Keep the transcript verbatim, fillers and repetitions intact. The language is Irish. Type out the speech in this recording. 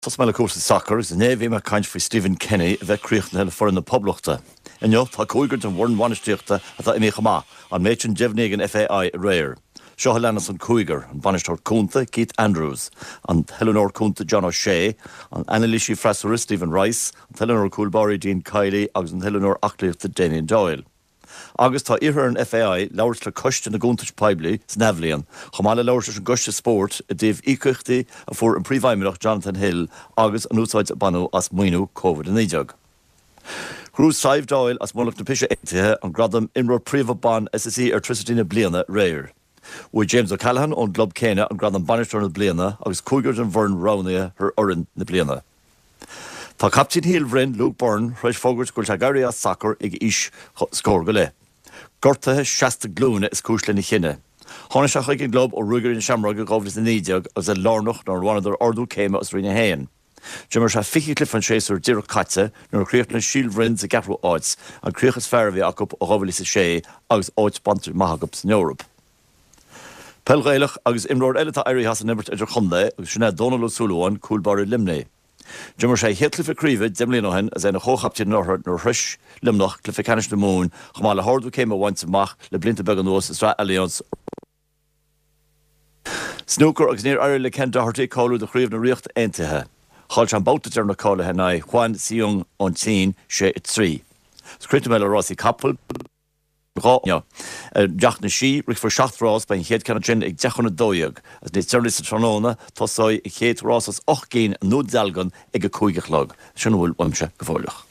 Tás me le cósa soccer is né bhí me caint faoi Stephen Kenny a bheith críocht na heile for na poblachta. Inniu tá cúigurt an bhórn bhainisteachta atá imí chamá an méidin deimhníag an F A I réir. Seo lenas an cúigar an bhainisteoir cúnta Keith Andrews, an Eleanor cúnta John O'Shea, an Annalise Freisler Stephen Rice, an Eleanor Coolbari Dean Kiley agus an Eleanor Achlifta Damien Doyle. Agus tá ihar an F A I leabhart le coiste na gúntais Pibli Snavlian, chamála leabhart an goiste sport a díobh ícuchtaí a fuair an príomhhaimireach Jonathan Hill agus an úsáid a banú as muoinú COVID a nídeag. Chrús Saibh Doyle as mólach na pise éitithe an gradam imreoir príomh ban S S E ar trisatína bliana réir. Ui James O'Callaghan ón Glob Céine an gradam banisteoir na bliana agus cúigurt an bhorn Rownea ar orin na bliana. Tá captain Hill Brin Luke Byrne reis fógurt goil tagarí a soccer ag is scór go le. Gortathe seasta glúna is cúis le na chinne. Tháinig seach ag an glob ó ruúgur in seamra go gobhlas na nídeag agus a lárnach nar bhaineadar ordú céime as rinne héin. Jimmer se fichi cliff an séúr dúr caite nar críocht na síl Brin a gaprú áits an críochas ferbhí acup ó ghabhlis a sé agus áit bantar maithagaps in Europa. Pelghailech agus imróir eile tá éirí has an nimbert idir chundae agus sinna Donald O'Sullivan Coolbari Limney. Jimmer sé hitli for críomh dimlíohin as éna chóchaptí nóthart nó thuis limnach clifa canis na mún chumá le hardú céime bhaint amach le blinta beag an nuas is rá Allianz. Snooker agus níor éir le cen dohartaí cáú de chríomh na riocht aontaithe. Cháilt an bouta dear na cála hena Juan Siung an tín sé trí. Scrita me le Rossi Capel Rá deach na sí rig for seachtrás ba chéad cena sin ag dechan na dóiag as ní teirlis sa tróna tásáid i chéad rás as och céin nó delgan ag a cúigech lag. Sin bhfuil waimse go fóilach.